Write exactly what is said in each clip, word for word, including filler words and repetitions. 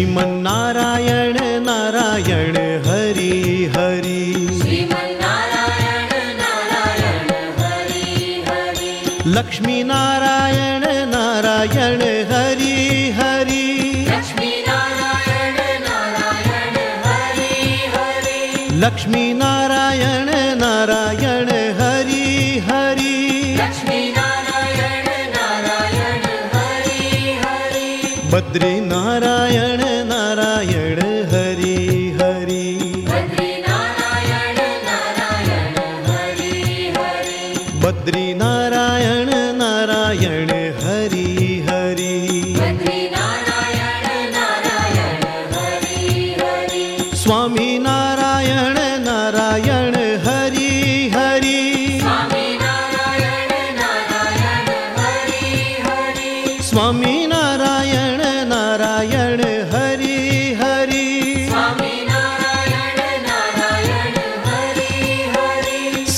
श्रीमन्नारायण नारायण हरि हरि। श्रीमन्नारायण नारायण हरि हरि। लक्ष्मी नारायण नारायण हरि हरि। लक्ष्मी नारायण नारायण हरि हरि। लक्ष्मी नारायण नारायण हरि हरि। लक्ष्मी नारायण नारायण हरि हरि। बद्री नारायण नारायण हरि हरि। बद्री नारायण नारायण हरि हरि। बद्री नारायण नारायण हरि हरि। बद्री नारायण नारायण हरि हरि। स्वामी नारायण नारायण हरि हरि। स्वामी नारायण नारायण हरि हरि। स्वामी नारायण नारायण हरि हरि। स्वामी नारायण नारायण हरि हरि।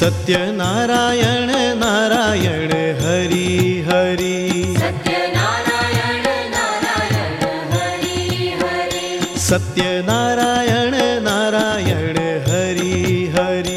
सत्यनारायण नारायण हरि हरि। सत्यनारायण नारायण हरि हरि। सत्यनारायण नारायण हरि हरि।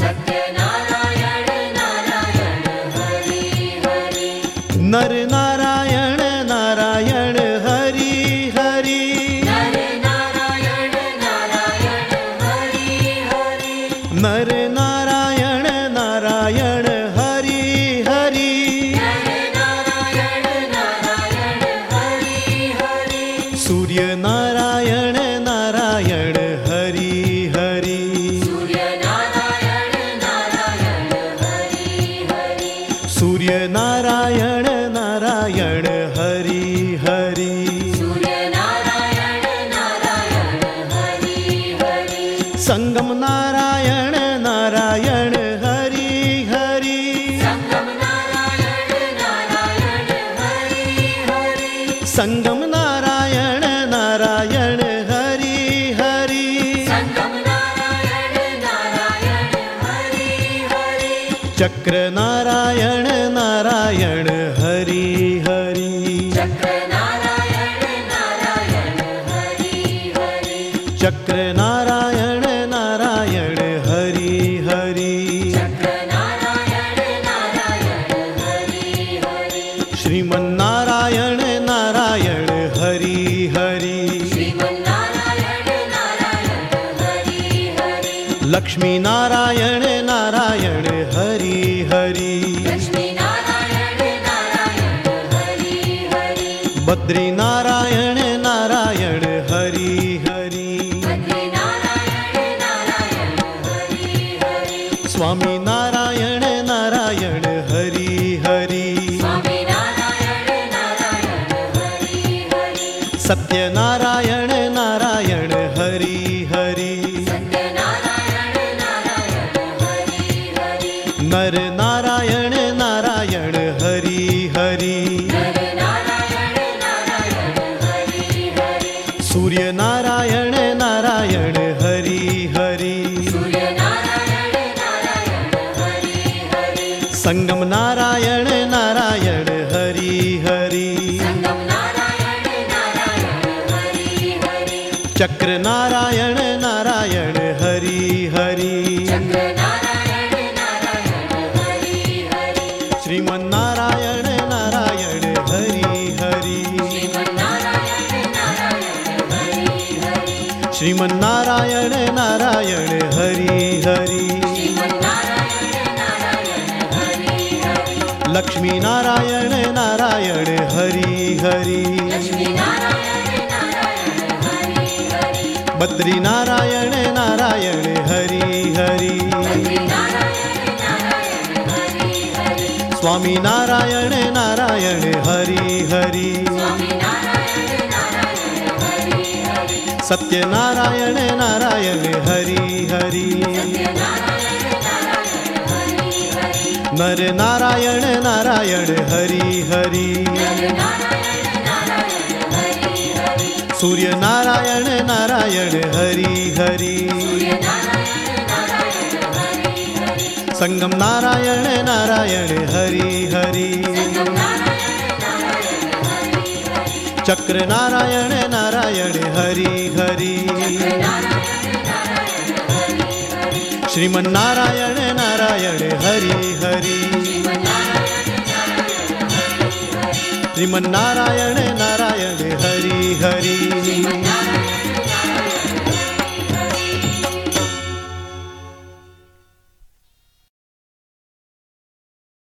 सत्यनारायण नारायण हरि हरि। नर नारायण नारायण हरि हरि। नर नारायण नारायण हरि हरि। नर नारायण नारायण हरि हरि। नर नारायण नारायण हरि हरि। सूर्य नारायण नारायण हरि हरि। सूर्य नारायण नारायण हरि हरि। सूर्य नारायण नारायण हरि हरि। सूर्य नारायण नारायण हरि हरि। संगम नारायण नारायण हरि हरि। संगम नारायण नारायण हरि हरि। संगम नारायण नारायण हरि हरि। संगम नारायण नारायण हरि हरि। चक्र नारायण नारायण हरि हरि। चक्र नारायण नारायण हरि हरि। चक्र नारायण नारायण हरि हरि। चक्र नारायण नारायण हरि हरि। श्रीमन्नारायण नारायण हरि हरि। श्रीमन्नारायण नारायण हरि हरि। लक्ष्मी नारायण नारायण हरि हरि। लक्ष्मी नारायण नारायण हरि हरि। बद्री नारायण नारायण हरि हरि। बद्री नारायण नारायण हरि हरि। स्वामी नारायण नारायण हरि हरि। स्वामी नारायण नारायण हरि हरि। सत्यनारायण नारायण हरि हरि। सत्यनारायण नारायण हरि हरि। नर नारायण नारायण हरि हरि। नर नारायण नारायण हरि हरि। सूर्य नारायण नारायण हरि हरि। सूर्य नारायण नारायण हरि हरि। संगम नारायण नारायण हरि हरि। संगम नारायण नारायण हरि हरि। चक्र नारायण नारायण हरि हरि। चक्र नारायण नारायण हरि हरि। श्रीमन्नारायण नारायण हरि हरि। श्रीमन्नारायण नारायण हरि हरि। श्रीमन्नारायण नारायण हरि हरि। श्रीमन्नारायण नारायण हरि हरि। लक्ष्मी नारायण नारायण हरि हरि। लक्ष्मी नारायण नारायण हरि हरि। बद्री नारायण नारायण हरि हरि। बद्री नारायण नारायण हरि हरि। स्वामी नारायण नारायण हरि हरि। स्वामी नारायण नारायण हरि हरि। सत्यनारायण नारायण हरि हरि। सत्यनारायण नारायण हरि हरि। नर नारायण नारायण हरि हरि। नर नारायण नारायण हरि हरि। सूर्य नारायण नारायण हरि हरि। सूर्य नारायण नारायण हरि हरि। संगम नारायण नारायण हरि हरि। संगम नारायण नारायण हरि हरि। चक्र नारायण नारायण हरि हरि श्रीमन नारायण नारायण हरि हरि श्रीमन नारायण नारायण हरि हरि